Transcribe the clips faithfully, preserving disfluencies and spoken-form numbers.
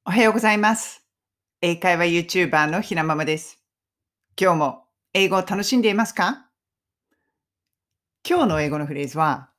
おはようございます。英会話 YouTuber のひなままです。今日も英語を楽しんでいますか？今日の英語のフレーズは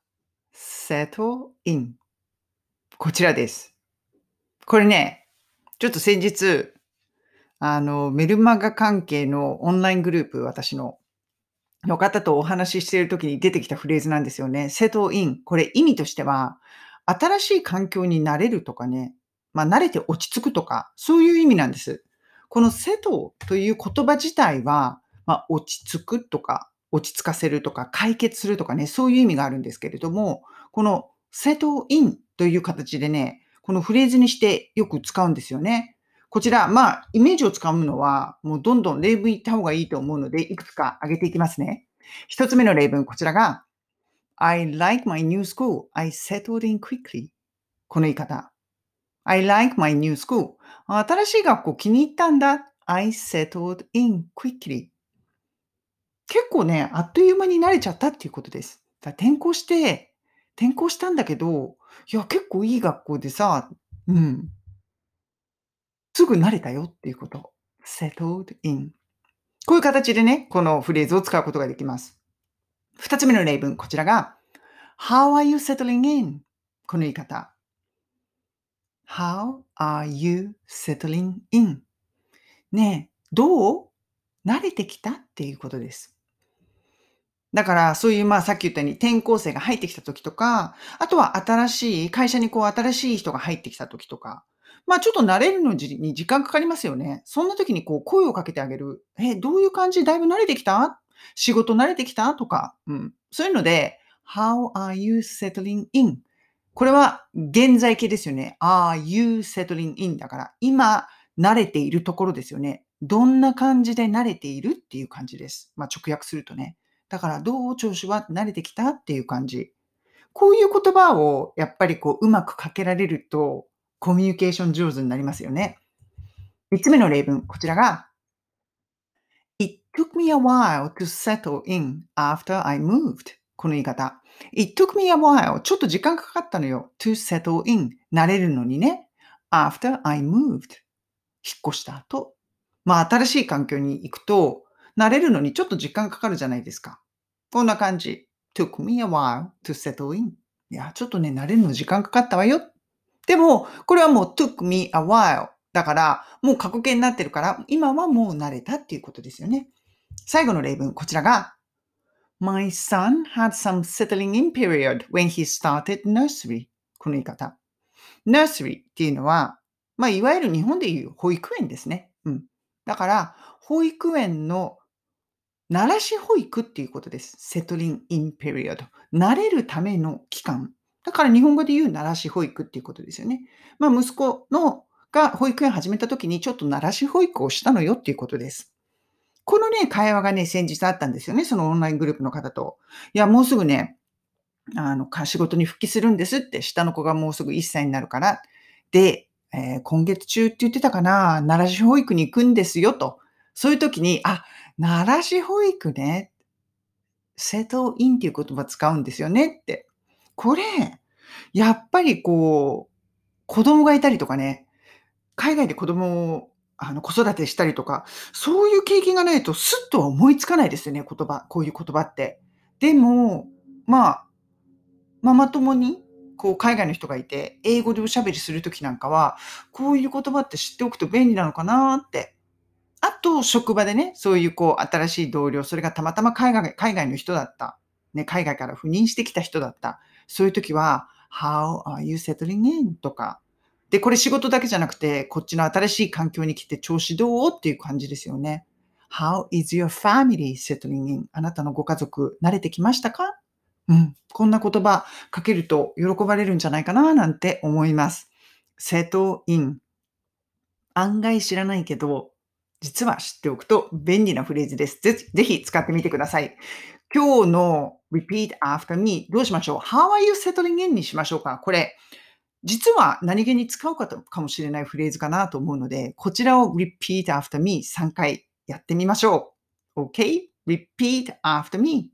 settle in こちらです。これね、ちょっと先日、あの、メルマガ関係のオンライングループ、私の、の方とお話ししている時に出てきたフレーズなんですよね。settle in。これ意味としては、新しい環境に慣れるとかね、まあ、慣れて落ち着くとか、そういう意味なんです。この settle という言葉自体は、まあ、落ち着くとか、落ち着かせるとか、解決するとかね、そういう意味があるんですけれども、この settle in という形でね、このフレーズにしてよく使うんですよね。こちら、まあ、イメージをつかむのは、もうどんどん例文言った方がいいと思うので、いくつか挙げていきますね。一つ目の例文、こちらが、I like my new school. I settled in quickly. この言い方。I like my new school. 新しい学校気に入ったんだ。I settled in quickly. 結構ね、あっという間に慣れちゃったっていうことです。だ転校して、転校したんだけど、いや、結構いい学校でさ、うん、すぐ慣れたよっていうこと。settled in。こういう形でね、このフレーズを使うことができます。二つ目の例文、こちらが、How are you settling in? この言い方。How are you settling in? ねえ、どう慣れてきたっていうことです。だから、そういう、まあ、さっき言ったように転校生が入ってきた時とか、あとは新しい会社にこう新しい人が入ってきた時とか、まあ、ちょっと慣れるのじに時間かかりますよね。そんな時にこう声をかけてあげる。「え、どういう感じ？だいぶ慣れてきた？仕事慣れてきた？」とか、うん。そういうので、How are you settling in? これは現在形ですよね。Are you settling in? だから、今慣れているところですよね。どんな感じで慣れているっていう感じです。まあ、直訳するとね。だから、どう調子は慣れてきたっていう感じ。こういう言葉をやっぱりこう、うまくかけられると、コミュニケーション上手になりますよね。みっつめの例文、こちらが、It took me a while to settle in after I moved. この言い方。It took me a while. ちょっと時間かかったのよ。to settle in. 慣れるのにね。after I moved. 引っ越した後。まあ、新しい環境に行くと、慣れるのにちょっと時間かかるじゃないですか。こんな感じ。took me a while to settle in. いや、ちょっとね、慣れるの時間かかったわよ。でも、これはもう took me a while だから、もう過去形になってるから、今はもう慣れたっていうことですよね。最後の例文、こちらが、My son had some settling in period when he started nursery. この言い方。nursery っていうのは、まあ、いわゆる日本でいう保育園ですね。うん。だから、保育園の慣らし保育っていうことです。settling in period。慣れるための期間。だから日本語で言う慣らし保育っていうことですよね。まあ、息子のが保育園始めた時にちょっと慣らし保育をしたのよっていうことです。このね、会話がね、先日あったんですよね、そのオンライングループの方と。いや、もうすぐね、あの、か仕事に復帰するんですって、下の子がもうすぐいっさいになるから。で、えー今月中って言ってたかな、慣らし保育に行くんですよと。そういう時に、あ、慣らし保育ね、settle in っていう言葉使うんですよねって。これ、やっぱりこう、子供がいたりとかね、海外で子供を、あの、子育てしたりとか、そういう経験がないとスッとは思いつかないですよね、言葉こういう言葉って。でも、まあ、ママ友に、こう海外の人がいて、英語でおしゃべりする時なんかは、こういう言葉って知っておくと便利なのかなって。あと、職場でね、そういうこう新しい同僚、それがたまたま海外海外の人だった。ね、海外から赴任してきた人だった。そういう時は、How are you settling in? とか。で、これ仕事だけじゃなくて、こっちの新しい環境に来て調子どうっていう感じですよね。How is your family settling in? あなたのご家族慣れてきましたか？うん、こんな言葉かけると喜ばれるんじゃないかななんて思います。settle in。案外知らないけど、実は知っておくと便利なフレーズです。ぜぜひ使ってみてください。今日の repeat after me どうしましょう？ How are you settling in にしましょうか。これ、実は何気に使うかとかもしれないフレーズかなと思うので、こちらを repeat after me さんかいやってみましょう。OK? Repeat after me.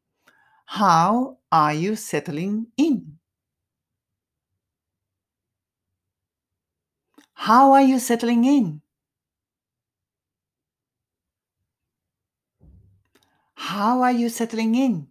How are you settling in? How are you settling in? How are you settling in?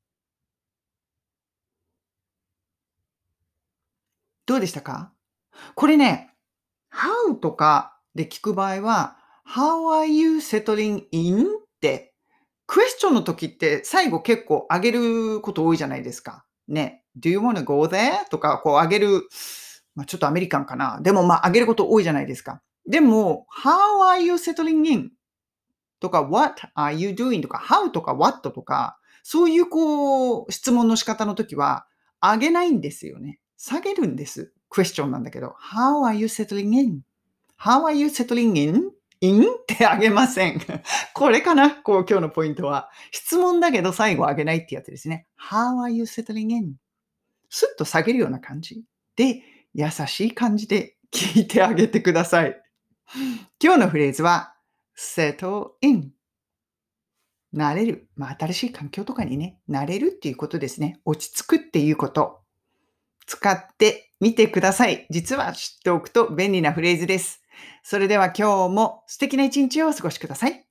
どうでしたか？これね、how とかで聞く場合は、How are you settling in? ってクエスチョンの時って最後結構上げること多いじゃないですか。ね。Do you wanna go there? とかこう上げる、ま、ちょっとアメリカンかな。でも、ま、上げること多いじゃないですか。でも、How are you settling in? とか、What are you doing? とか、How とか What とか、そういうこう質問の仕方の時は上げないんですよね。下げるんです。クエスチョンなんだけど、How are you settling in? How are you settling in? in? ってあげません。これかな、こう今日のポイントは。質問だけど最後上げないってやつですね。How are you settling in? スッと下げるような感じ。で、優しい感じで聞いてあげてください。今日のフレーズは settle in。慣れる。まあ、新しい環境とかにね、慣れるっていうことですね。落ち着くっていうこと。使ってみてください。実は知っておくと便利なフレーズです。それでは今日も素敵な一日をお過ごしください。